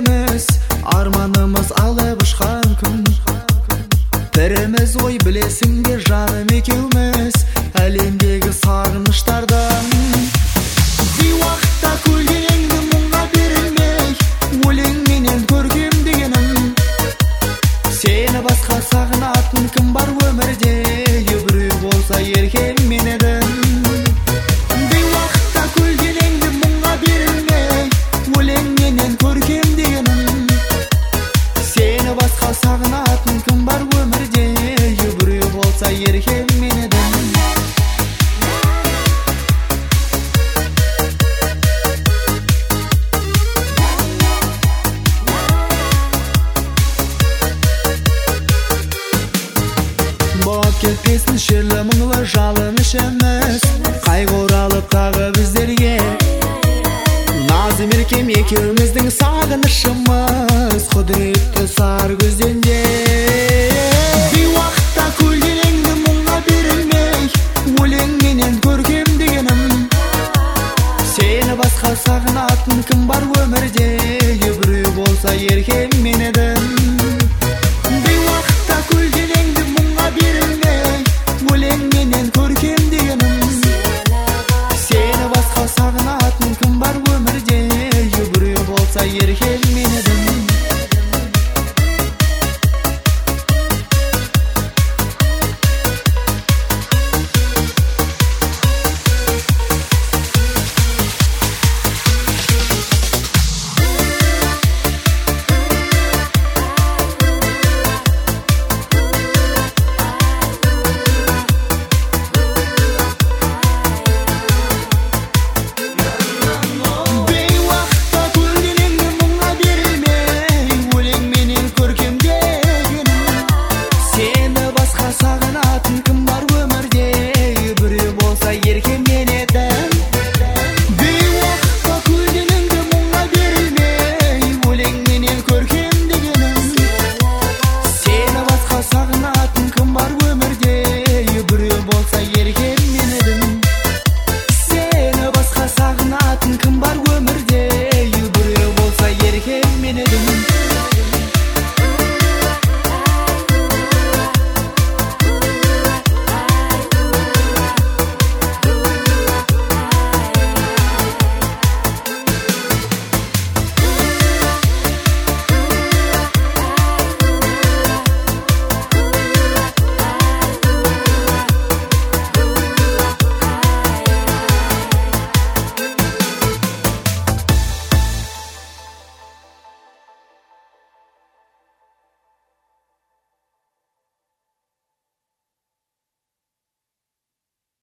екеуміз, арманымыз алып ұшқан күн. Біріміз ғой білесің бе жаным екеуміз, әлемдегі сағыныштардан. Бейуақытта көлденеңді мұңға берілмей, өлеңменен көргем дегенім. Сені басқа сағынатын кім бар өмірде, біреу болса еркем мен едім. Бейуақытта көлденеңді мұңға берілмей, өлеңменен көргем дегенім. Сені басқа сағынатын кім бар өмірде, біреу болса еркем мен едім. Болып кетпесін шерлі мұңлы жалын ішіміз, қайғы оралып тағы біздерге. Назым еркем екеуміздің сағынышымыз, құдіретті сар көзденде. Бейуақытта көлденеңді мұңға берілмей, өлеңменен көргем дегенім. Сені басқа сағынатын кім бар өмірде, біреу болса еркем мен едім. Бейуақытта көлденеңді мұңға берілмей, өлеңменен көргем дегенім. Сені басқа сағынатын кім бар өмірде, біреу болса еркем мен едім. Kім бар өмірде, біреу болса еркем мен едім.